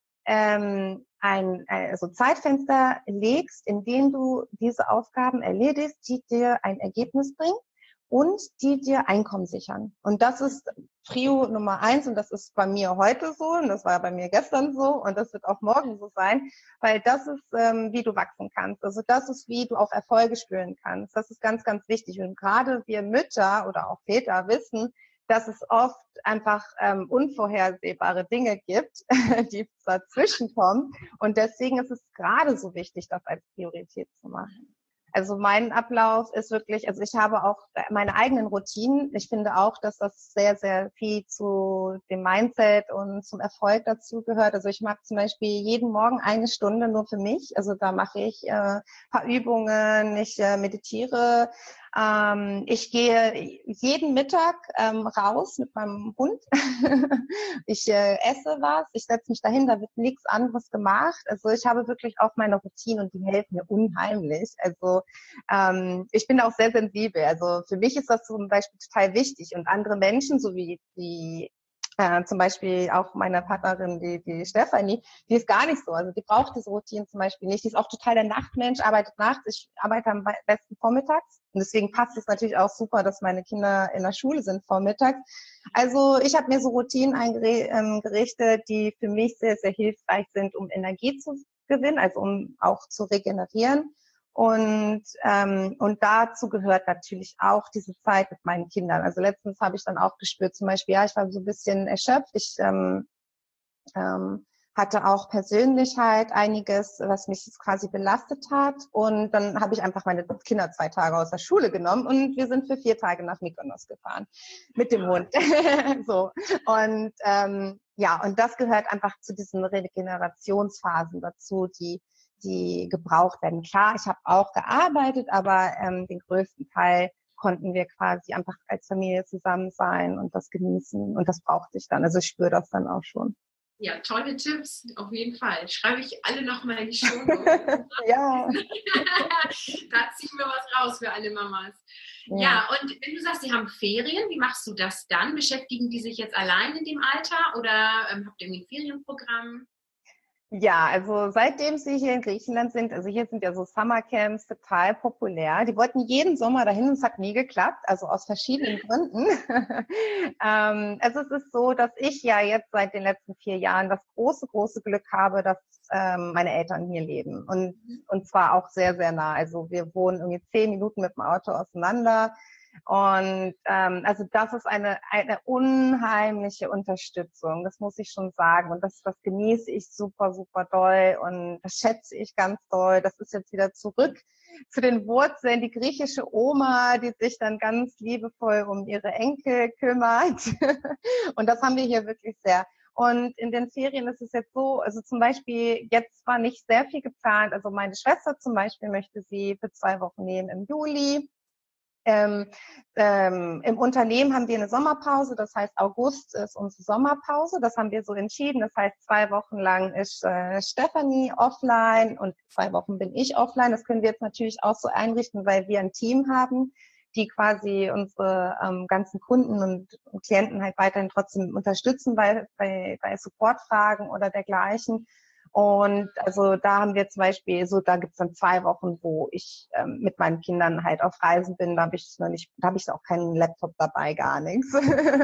also Zeitfenster legst, in denen du diese Aufgaben erledigst, die dir ein Ergebnis bringen und die dir Einkommen sichern. Und das ist Prio Nummer 1 und das ist bei mir heute so und das war bei mir gestern so und das wird auch morgen so sein, weil das ist, wie du wachsen kannst. Also das ist, wie du auch Erfolge spüren kannst. Das ist ganz, ganz wichtig. Und gerade wir Mütter oder auch Väter wissen, dass es oft einfach unvorhersehbare Dinge gibt, die dazwischen kommen. Und deswegen ist es gerade so wichtig, das als Priorität zu machen. Also mein Ablauf ist wirklich, also ich habe auch meine eigenen Routinen. Ich finde auch, dass das sehr, sehr viel zu dem Mindset und zum Erfolg dazu gehört. Also ich mache zum Beispiel jeden Morgen 1 Stunde nur für mich. Also da mache ich paar Übungen, ich meditiere. Ich gehe jeden Mittag raus mit meinem Hund. Ich esse was, ich setze mich dahin, da wird nichts anderes gemacht. Also ich habe wirklich auch meine Routine und die helfen mir unheimlich. Also ich bin auch sehr sensibel. Also für mich ist das zum Beispiel total wichtig und andere Menschen, so wie die zum Beispiel auch meine Partnerin, die Stefanie, die ist gar nicht so. Also die braucht diese Routine zum Beispiel nicht. Die ist auch total der Nachtmensch, arbeitet nachts. Ich arbeite am besten vormittags. Und deswegen passt es natürlich auch super, dass meine Kinder in der Schule sind vormittags. Also ich habe mir so Routinen eingerichtet, die für mich sehr, sehr hilfreich sind, um Energie zu gewinnen, also um auch zu regenerieren. Und dazu gehört natürlich auch diese Zeit mit meinen Kindern. Also letztens habe ich dann auch gespürt, zum Beispiel, ja, ich war so ein bisschen erschöpft. Ich hatte auch persönlich halt einiges, was mich jetzt quasi belastet hat. Und dann habe ich einfach meine Kinder 2 Tage aus der Schule genommen und wir sind für 4 Tage nach Mykonos gefahren mit dem Hund. So. Und ja, und das gehört einfach zu diesen Regenerationsphasen dazu, die gebraucht werden. Klar, ich habe auch gearbeitet, aber den größten Teil konnten wir quasi einfach als Familie zusammen sein und das genießen. Und das brauchte ich dann. Also ich spüre das dann auch schon. Ja, tolle Tipps, auf jeden Fall. Schreibe ich alle nochmal in die Show. Ja. Da ziehen wir was raus für alle Mamas. Ja, und wenn du sagst, sie haben Ferien, wie machst du das dann? Beschäftigen die sich jetzt allein in dem Alter oder habt ihr ein Ferienprogramm? Ja, also seitdem sie hier in Griechenland sind, also hier sind ja so Summercamps total populär. Die wollten jeden Sommer dahin und es hat nie geklappt, also aus verschiedenen Gründen. Also es ist so, dass ich ja jetzt seit den letzten 4 Jahren das große, große Glück habe, dass meine Eltern hier leben und zwar auch sehr, sehr nah. Also wir wohnen irgendwie 10 Minuten mit dem Auto auseinander. Und also das ist eine unheimliche Unterstützung, das muss ich schon sagen. Und das genieße ich super, super doll und das schätze ich ganz doll. Das ist jetzt wieder zurück zu den Wurzeln, die griechische Oma, die sich dann ganz liebevoll um ihre Enkel kümmert. Und das haben wir hier wirklich sehr. Und in den Ferien ist es jetzt so, also zum Beispiel, jetzt war nicht sehr viel geplant. Also meine Schwester zum Beispiel möchte sie für 2 Wochen nehmen im Juli. Im Unternehmen haben wir eine Sommerpause, das heißt August ist unsere Sommerpause, das haben wir so entschieden, das heißt 2 Wochen lang ist Stefanie offline und 2 Wochen bin ich offline, das können wir jetzt natürlich auch so einrichten, weil wir ein Team haben, die quasi unsere ganzen Kunden und Klienten halt weiterhin trotzdem unterstützen bei Supportfragen oder dergleichen. Und also da haben wir zum Beispiel so, da gibt's dann 2 Wochen, wo ich mit meinen Kindern halt auf Reisen bin. Da habe ich auch keinen Laptop dabei, gar nichts.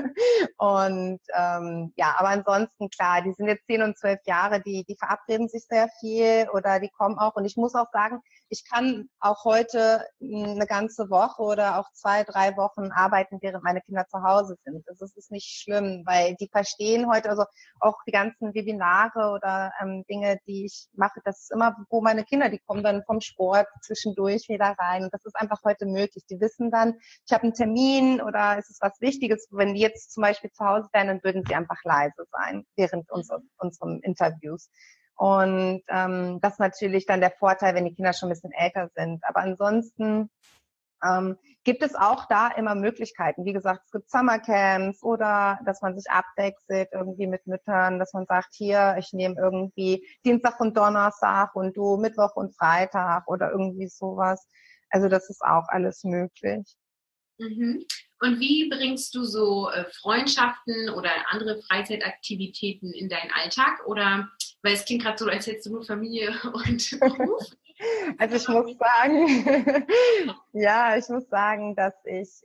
Und ja, aber ansonsten klar, die sind jetzt 10 und 12 Jahre, die verabreden sich sehr viel oder die kommen auch. Und ich muss auch sagen, ich kann auch heute eine ganze Woche oder auch 2, 3 Wochen arbeiten, während meine Kinder zu Hause sind. Das ist nicht schlimm, weil die verstehen heute, also auch die ganzen Webinare oder Dinge, die ich mache, das ist immer, wo meine Kinder, die kommen dann vom Sport zwischendurch wieder rein. Und das ist einfach heute möglich. Die wissen dann, ich habe einen Termin oder es ist was Wichtiges. Wenn die jetzt zum Beispiel zu Hause wären, dann würden sie einfach leise sein während unseren Interviews. Und das ist natürlich dann der Vorteil, wenn die Kinder schon ein bisschen älter sind. Aber ansonsten gibt es auch da immer Möglichkeiten. Wie gesagt, es gibt Summercamps oder dass man sich abwechselt irgendwie mit Müttern, dass man sagt, hier, ich nehme irgendwie Dienstag und Donnerstag und du Mittwoch und Freitag oder irgendwie sowas. Also das ist auch alles möglich. Mhm. Und wie bringst du so Freundschaften oder andere Freizeitaktivitäten in deinen Alltag? Oder, weil es klingt gerade so, als hättest du nur Familie und Beruf. Also ich muss sagen, ja, ich muss sagen, dass ich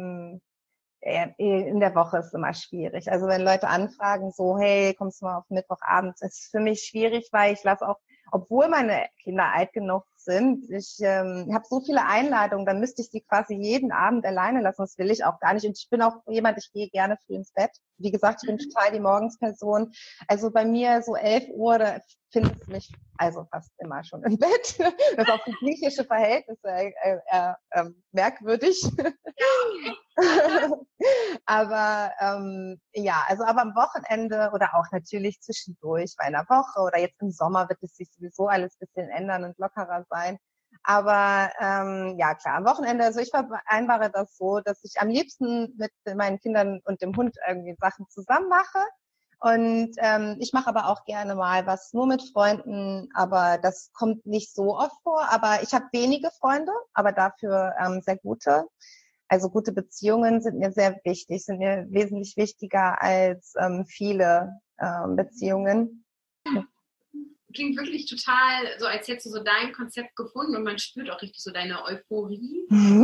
in der Woche ist immer schwierig. Also wenn Leute anfragen, so, hey, kommst du mal auf Mittwochabend, das ist für mich schwierig, weil ich lasse auch, obwohl meine Kinder alt genug sind, ich habe so viele Einladungen, dann müsste ich sie quasi jeden Abend alleine lassen. Das will ich auch gar nicht. Und ich bin auch jemand, ich gehe gerne früh ins Bett. Wie gesagt, ich bin total die Morgensperson. Also bei mir so 11 Uhr, da findest du mich also fast immer schon im Bett. Das ist auch für griechische Verhältnisse merkwürdig. Aber ja, also aber am Wochenende oder auch natürlich zwischendurch bei einer Woche oder jetzt im Sommer wird es sich sowieso alles ein bisschen ändern und lockerer sein. Aber ja klar, am Wochenende, also ich vereinbare das so, dass ich am liebsten mit meinen Kindern und dem Hund irgendwie Sachen zusammen mache. Und ich mache aber auch gerne mal was nur mit Freunden, aber das kommt nicht so oft vor. Aber ich habe wenige Freunde, aber dafür sehr gute. Also gute Beziehungen sind mir sehr wichtig, sind mir wesentlich wichtiger als viele Beziehungen. Klingt wirklich total so, als hättest du so dein Konzept gefunden und man spürt auch richtig so deine Euphorie.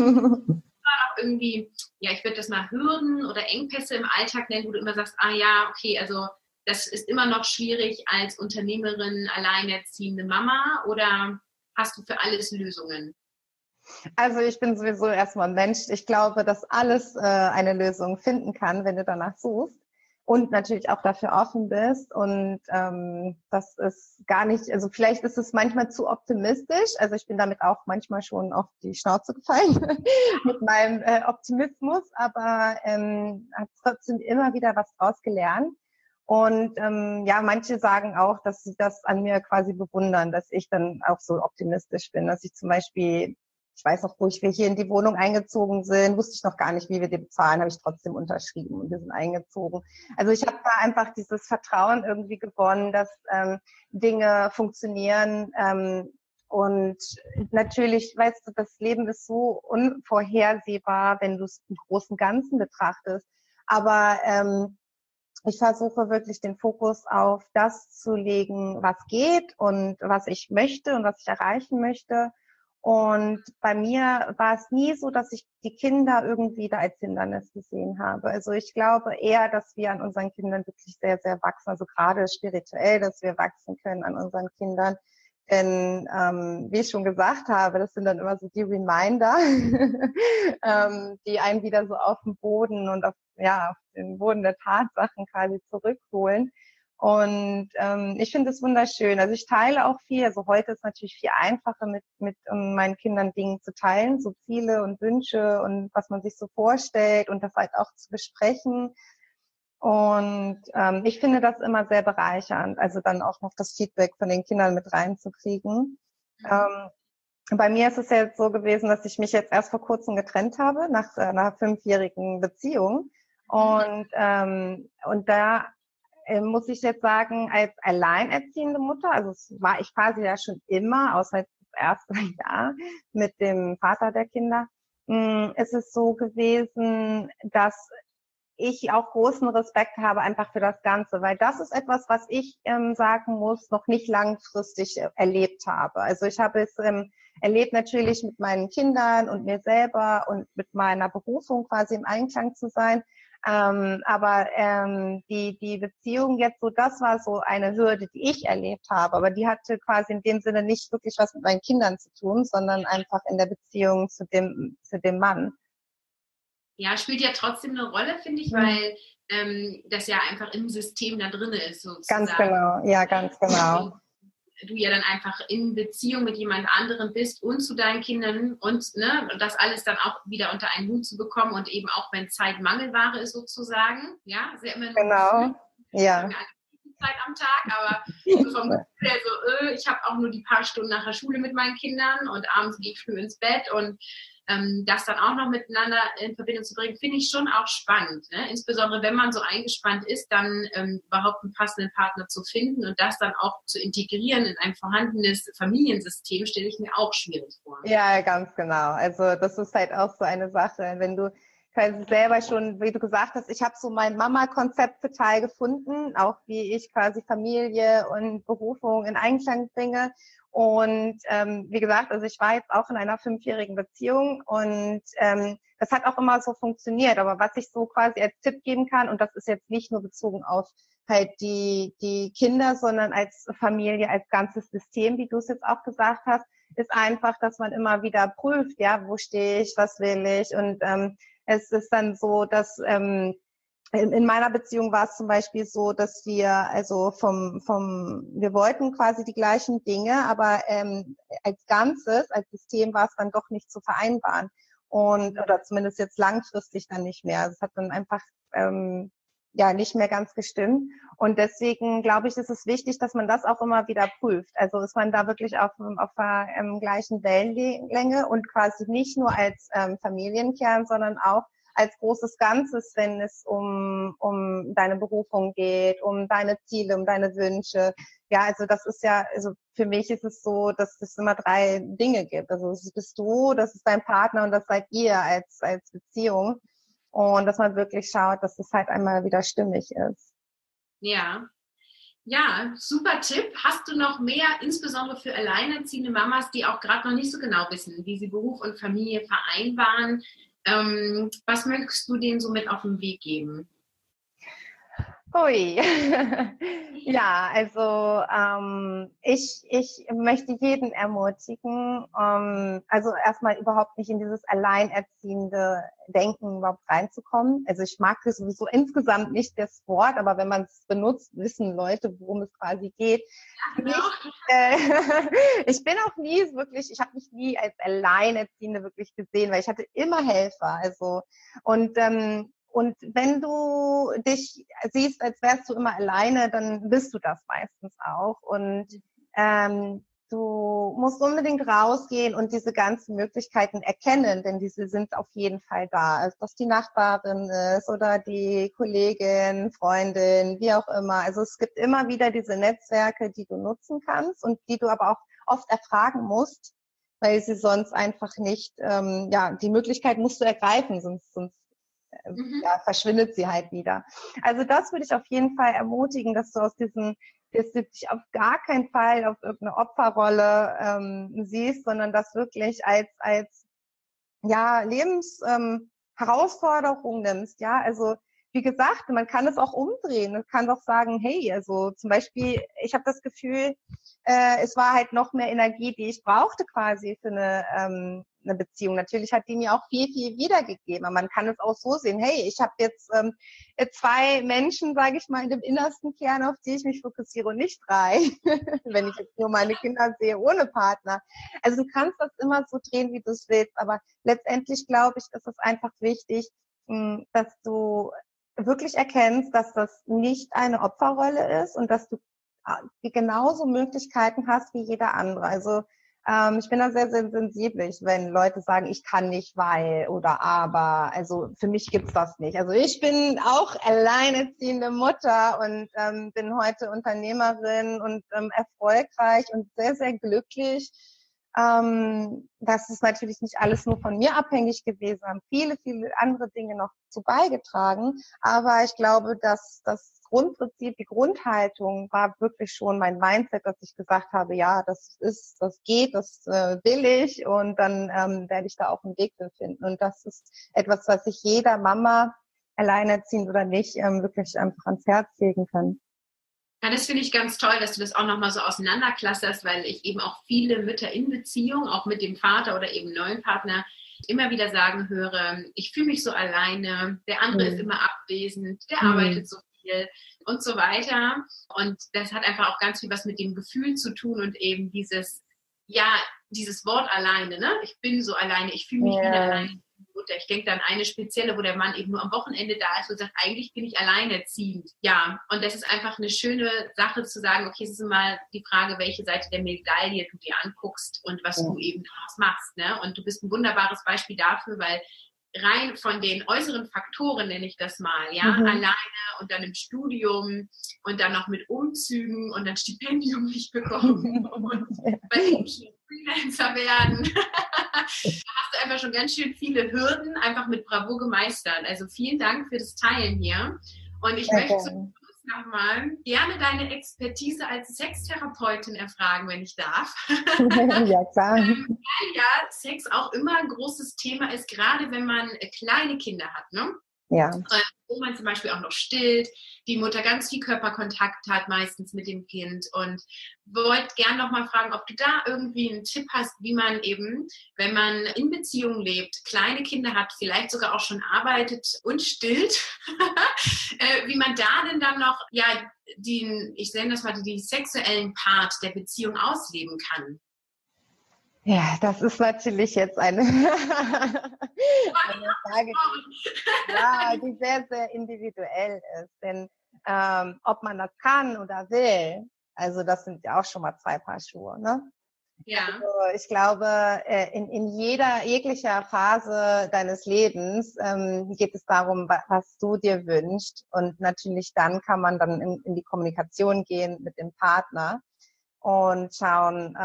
Auch irgendwie, ja, ich würde das mal Hürden oder Engpässe im Alltag nennen, wo du immer sagst, ah ja, okay, also das ist immer noch schwierig als Unternehmerin, alleinerziehende Mama, oder hast du für alles Lösungen? Also ich bin sowieso erstmal ein Mensch. Ich glaube, dass alles eine Lösung finden kann, wenn du danach suchst und natürlich auch dafür offen bist. Und das ist gar nicht, also vielleicht ist es manchmal zu optimistisch. Also ich bin damit auch manchmal schon auf die Schnauze gefallen mit meinem Optimismus, aber habe trotzdem immer wieder was draus gelernt. Und ja, manche sagen auch, dass sie das an mir quasi bewundern, dass ich dann auch so optimistisch bin, dass ich zum Beispiel, ich weiß noch, wo wir hier in die Wohnung eingezogen sind, wusste ich noch gar nicht, wie wir die bezahlen, habe ich trotzdem unterschrieben und wir sind eingezogen. Also ich habe da einfach dieses Vertrauen irgendwie gewonnen, dass Dinge funktionieren. Und natürlich, weißt du, das Leben ist so unvorhersehbar, wenn du es im großen und Ganzen betrachtest. Aber ich versuche wirklich den Fokus auf das zu legen, was geht und was ich möchte und was ich erreichen möchte. Und bei mir war es nie so, dass ich die Kinder irgendwie da als Hindernis gesehen habe. Also ich glaube eher, dass wir an unseren Kindern wirklich sehr, sehr wachsen, also gerade spirituell, dass wir wachsen können an unseren Kindern. Denn wie ich schon gesagt habe, das sind dann immer so die Reminder, die einen wieder so auf den Boden und auf den Boden der Tatsachen quasi zurückholen. Und ich finde es wunderschön. Also ich teile auch viel. Also heute ist natürlich viel einfacher, mit meinen Kindern Dinge zu teilen, so Ziele und Wünsche und was man sich so vorstellt und das halt auch zu besprechen. Und ich finde das immer sehr bereichernd, also dann auch noch das Feedback von den Kindern mit reinzukriegen. Bei mir ist es ja jetzt so gewesen, dass ich mich jetzt erst vor kurzem getrennt habe, nach einer 5-jährigen Beziehung. Und da muss ich jetzt sagen, als alleinerziehende Mutter, also es war ich quasi ja schon immer, außer jetzt das erste Jahr mit dem Vater der Kinder, ist es so gewesen, dass ich auch großen Respekt habe einfach für das Ganze, weil das ist etwas, was ich sagen muss, noch nicht langfristig erlebt habe. Also ich habe es erlebt natürlich mit meinen Kindern und mir selber und mit meiner Berufung quasi im Einklang zu sein. Die Beziehung jetzt so, das war so eine Hürde, die ich erlebt habe. Aber die hatte quasi in dem Sinne nicht wirklich was mit meinen Kindern zu tun, sondern einfach in der Beziehung zu dem Mann. Ja, spielt ja trotzdem eine Rolle, finde ich, weil das ja einfach im System da drin ist, sozusagen. Ganz genau, ja, ganz genau. Du ja dann einfach in Beziehung mit jemand anderem bist und zu deinen Kindern und das alles dann auch wieder unter einen Hut zu bekommen und eben auch, wenn Zeit Mangelware ist sozusagen, ja, ist ja immer nur genau, ja. Zeit am Tag, aber so vom Gefühl her so, ich habe auch nur die paar Stunden nach der Schule mit meinen Kindern und abends gehe ich früh ins Bett und das dann auch noch miteinander in Verbindung zu bringen, finde ich schon auch spannend. Ne? Insbesondere wenn man so eingespannt ist, dann überhaupt einen passenden Partner zu finden und das dann auch zu integrieren in ein vorhandenes Familiensystem, stelle ich mir auch schwierig vor. Ja, ganz genau. Also das ist halt auch so eine Sache, wenn du quasi selber schon, wie du gesagt hast, ich habe so mein Mama-Konzept total gefunden, auch wie ich quasi Familie und Berufung in Einklang bringe. Und wie gesagt, also ich war jetzt auch in einer 5-jährigen Beziehung und das hat auch immer so funktioniert. Aber was ich so quasi als Tipp geben kann, und das ist jetzt nicht nur bezogen auf halt die Kinder, sondern als Familie, als ganzes System, wie du es jetzt auch gesagt hast, ist einfach, dass man immer wieder prüft, ja, wo stehe ich, was will ich. Und es ist dann so, dass in meiner Beziehung war es zum Beispiel so, dass wir also wir wollten quasi die gleichen Dinge, aber als Ganzes, als System war es dann doch nicht zu vereinbaren oder zumindest jetzt langfristig dann nicht mehr. Also es hat dann einfach nicht mehr ganz gestimmt. Und deswegen glaube ich, ist es wichtig, dass man das auch immer wieder prüft. Also ist man da wirklich auf der gleichen Wellenlänge und quasi nicht nur als Familienkern, sondern auch als großes Ganzes, wenn es um deine Berufung geht, um deine Ziele, um deine Wünsche. Ja, also das ist ja, also für mich ist es so, dass es immer 3 Dinge gibt. Also das bist du, das ist dein Partner und das seid ihr als Beziehung. Und dass man wirklich schaut, dass es halt einmal wieder stimmig ist. Ja. Ja, super Tipp. Hast du noch mehr, insbesondere für alleinerziehende Mamas, die auch gerade noch nicht so genau wissen, wie sie Beruf und Familie vereinbaren? Was möchtest du denen so mit auf den Weg geben? Ui. Ja, also ich möchte jeden ermutigen, also erstmal überhaupt nicht in dieses alleinerziehende Denken überhaupt reinzukommen. Also ich mag das sowieso insgesamt nicht das Wort, aber wenn man es benutzt, wissen Leute, worum es quasi geht. Ja, genau. Ich bin auch nie wirklich, ich habe mich nie als Alleinerziehende wirklich gesehen, weil ich hatte immer Helfer. Also und wenn du dich siehst, als wärst du immer alleine, dann bist du das meistens auch. Und du musst unbedingt rausgehen und diese ganzen Möglichkeiten erkennen, denn diese sind auf jeden Fall da. Also dass die Nachbarin ist oder die Kollegin, Freundin, wie auch immer. Also es gibt immer wieder diese Netzwerke, die du nutzen kannst und die du aber auch oft erfragen musst, weil sie sonst einfach nicht, die Möglichkeit musst du ergreifen, sonst verschwindet sie halt wieder. Also das würde ich auf jeden Fall ermutigen, dass du dass du dich auf gar keinen Fall auf irgendeine Opferrolle siehst, sondern das wirklich als Lebensherausforderung nimmst. Ja, also wie gesagt, man kann es auch umdrehen. Man kann doch sagen, hey, also zum Beispiel, ich habe das Gefühl, es war halt noch mehr Energie, die ich brauchte quasi für eine Beziehung. Natürlich hat die mir auch viel, viel wiedergegeben. Aber man kann es auch so sehen, hey, ich habe jetzt 2 Menschen, sage ich mal, in dem innersten Kern, auf die ich mich fokussiere und nicht 3, wenn ich jetzt nur meine Kinder sehe ohne Partner. Also du kannst das immer so drehen, wie du es willst, aber letztendlich glaube ich, ist es einfach wichtig, dass du wirklich erkennst, dass das nicht eine Opferrolle ist und dass du genauso Möglichkeiten hast wie jeder andere. Also ich bin da sehr, sehr sensibel, wenn Leute sagen, ich kann nicht, weil oder aber. Also für mich gibt's das nicht. Also ich bin auch alleinerziehende Mutter und bin heute Unternehmerin und erfolgreich und sehr, sehr glücklich. Das ist natürlich nicht alles nur von mir abhängig gewesen, haben viele, viele andere Dinge noch zu beigetragen. Aber ich glaube, dass das Grundprinzip, die Grundhaltung war wirklich schon mein Mindset, dass ich gesagt habe, ja, das geht, das will ich und dann werde ich da auch einen Weg für finden. Und das ist etwas, was ich jeder Mama alleinerziehend oder nicht, wirklich einfach ans Herz legen kann. Ja, das finde ich ganz toll, dass du das auch nochmal so auseinanderklusterst, weil ich eben auch viele Mütter in Beziehung, auch mit dem Vater oder eben neuen Partner, immer wieder sagen höre, ich fühle mich so alleine, der andere ist immer abwesend, der arbeitet so viel und so weiter. Und das hat einfach auch ganz viel was mit dem Gefühl zu tun und eben dieses Wort alleine, ne? Ich bin so alleine, ich fühle mich wie eine alleine Mutter. Ich denke dann eine spezielle, wo der Mann eben nur am Wochenende da ist und sagt, eigentlich bin ich alleinerziehend. Ja, und das ist einfach eine schöne Sache zu sagen, okay, es ist immer die Frage, welche Seite der Medaille du dir anguckst und was du eben daraus machst, ne? Und du bist ein wunderbares Beispiel dafür, weil rein von den äußeren Faktoren, nenne ich das mal, alleine und dann im Studium und dann noch mit Umzügen und dann Stipendium nicht bekommen und bei dem Freelancer werden. Da hast du einfach schon ganz schön viele Hürden einfach mit Bravour gemeistert. Also vielen Dank für das Teilen hier. Und ich möchte zum Schluss nochmal gerne deine Expertise als Sextherapeutin erfragen, wenn ich darf. Ja, klar. Weil ja Sex auch immer ein großes Thema ist, gerade wenn man kleine Kinder hat, ne? Ja. Wo man zum Beispiel auch noch stillt, die Mutter ganz viel Körperkontakt hat, meistens mit dem Kind. Und wollte gern noch mal fragen, ob du da irgendwie einen Tipp hast, wie man eben, wenn man in Beziehung lebt, kleine Kinder hat, vielleicht sogar auch schon arbeitet und stillt, wie man da denn dann noch, ich nenne das mal, die sexuellen Part der Beziehung ausleben kann. Ja, das ist natürlich jetzt eine Frage, die sehr, sehr individuell ist. Denn ob man das kann oder will, also das sind ja auch schon mal 2 Paar Schuhe, ne? Ja. Also ich glaube, in jeglicher Phase deines Lebens geht es darum, was du dir wünschst. Und natürlich dann kann man dann in die Kommunikation gehen mit dem Partner und schauen,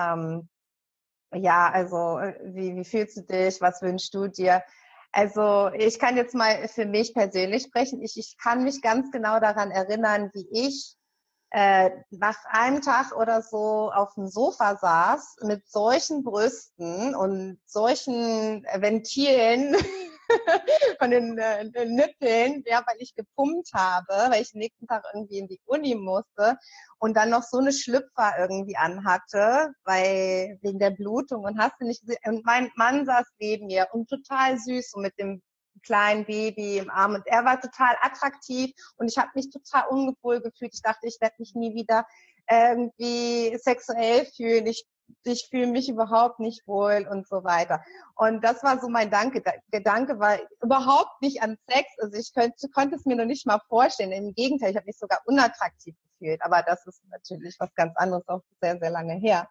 wie fühlst du dich? Was wünschst du dir? Also ich kann jetzt mal für mich persönlich sprechen. Ich kann mich ganz genau daran erinnern, wie ich nach einem Tag oder so auf dem Sofa saß mit solchen Brüsten und solchen Ventilen von den Nippeln, weil ich gepumpt habe, weil ich den nächsten Tag irgendwie in die Uni musste und dann noch so eine Schlüpfer irgendwie anhatte, wegen der Blutung und hast du nicht gesehen. Und mein Mann saß neben mir und total süß so mit dem kleinen Baby im Arm und er war total attraktiv und ich habe mich total unwohl gefühlt. Ich dachte, ich werde mich nie wieder irgendwie sexuell fühlen. Ich fühle mich überhaupt nicht wohl und so weiter. Und das war so mein Gedanke war überhaupt nicht an Sex. Also ich konnte es mir noch nicht mal vorstellen. Im Gegenteil, ich habe mich sogar unattraktiv gefühlt. Aber das ist natürlich was ganz anderes, auch sehr, sehr lange her.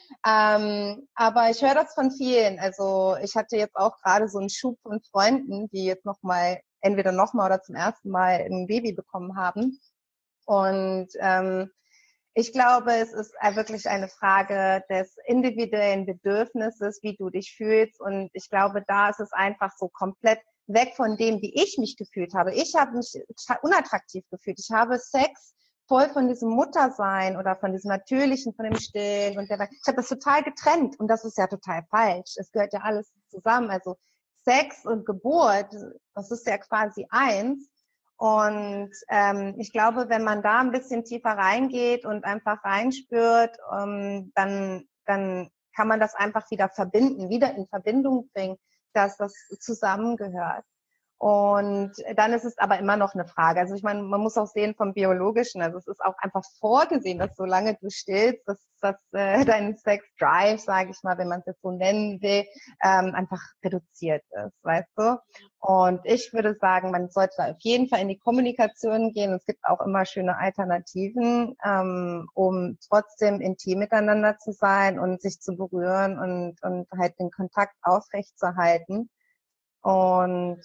Aber ich höre das von vielen. Also ich hatte jetzt auch gerade so einen Schub von Freunden, die jetzt entweder nochmal oder zum ersten Mal ein Baby bekommen haben. Und ich glaube, es ist wirklich eine Frage des individuellen Bedürfnisses, wie du dich fühlst. Und ich glaube, da ist es einfach so komplett weg von dem, wie ich mich gefühlt habe. Ich habe mich unattraktiv gefühlt. Ich habe Sex voll von diesem Muttersein oder von diesem Natürlichen, von dem Stillen und ich habe das total getrennt. Und das ist ja total falsch. Es gehört ja alles zusammen. Also Sex und Geburt, das ist ja quasi eins. Und ich glaube, wenn man da ein bisschen tiefer reingeht und einfach reinspürt, dann kann man das einfach wieder in Verbindung bringen, dass das zusammengehört. Und dann ist es aber immer noch eine Frage. Also ich meine, man muss auch sehen vom Biologischen. Also es ist auch einfach vorgesehen, dass solange du stillst, dass dein Sex-Drive, sage ich mal, wenn man es jetzt so nennen will, einfach reduziert ist, weißt du? Und ich würde sagen, man sollte da auf jeden Fall in die Kommunikation gehen. Es gibt auch immer schöne Alternativen, um trotzdem intim miteinander zu sein und sich zu berühren und halt den Kontakt aufrechtzuerhalten. Und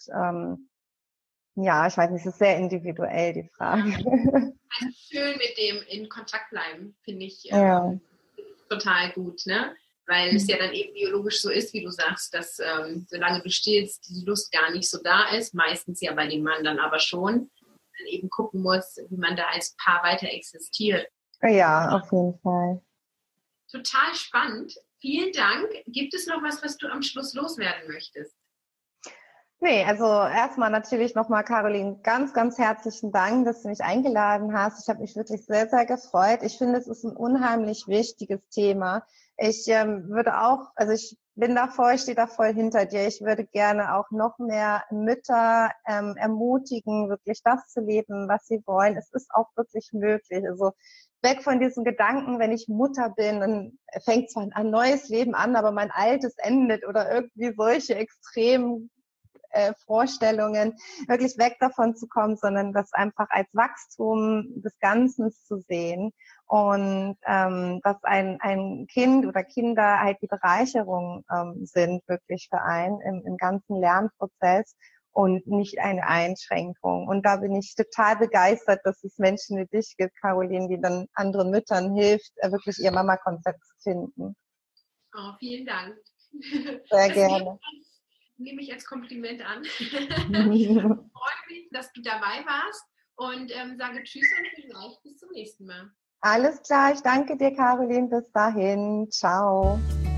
ich weiß nicht, es ist sehr individuell, die Frage. Also schön mit dem in Kontakt bleiben, finde ich total gut, ne? Weil es ja dann eben biologisch so ist, wie du sagst, dass solange du stillst, die Lust gar nicht so da ist, meistens ja bei dem Mann dann aber schon, dann eben gucken muss, wie man da als Paar weiter existiert. Ja, auf jeden Fall. Total spannend. Vielen Dank. Gibt es noch was du am Schluss loswerden möchtest? Nee, also erstmal natürlich nochmal, Caroline, ganz, ganz herzlichen Dank, dass du mich eingeladen hast. Ich habe mich wirklich sehr, sehr gefreut. Ich finde, es ist ein unheimlich wichtiges Thema. Ich ich bin davor, ich stehe da voll hinter dir. Ich würde gerne auch noch mehr Mütter ermutigen, wirklich das zu leben, was sie wollen. Es ist auch wirklich möglich. Also weg von diesen Gedanken, wenn ich Mutter bin, dann fängt zwar ein neues Leben an, aber mein altes endet oder irgendwie solche extremen Vorstellungen, wirklich weg davon zu kommen, sondern das einfach als Wachstum des Ganzen zu sehen und dass ein Kind oder Kinder halt die Bereicherung sind wirklich für einen im ganzen Lernprozess und nicht eine Einschränkung. Und da bin ich total begeistert, dass es Menschen wie dich gibt, Caroline, die dann anderen Müttern hilft, wirklich ihr Mama-Konzept zu finden. Oh, vielen Dank. Sehr gerne. Nehme ich als Kompliment an. Ich freue mich, dass du dabei warst und sage Tschüss und vielleicht bis zum nächsten Mal. Alles klar, ich danke dir, Caroline. Bis dahin. Ciao.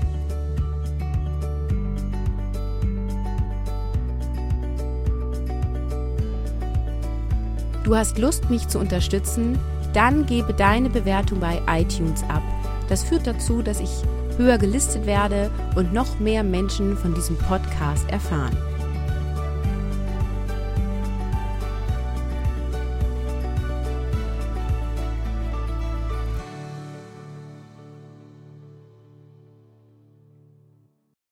Du hast Lust, mich zu unterstützen? Dann gebe deine Bewertung bei iTunes ab. Das führt dazu, dass ich höher gelistet werde und noch mehr Menschen von diesem Podcast erfahren.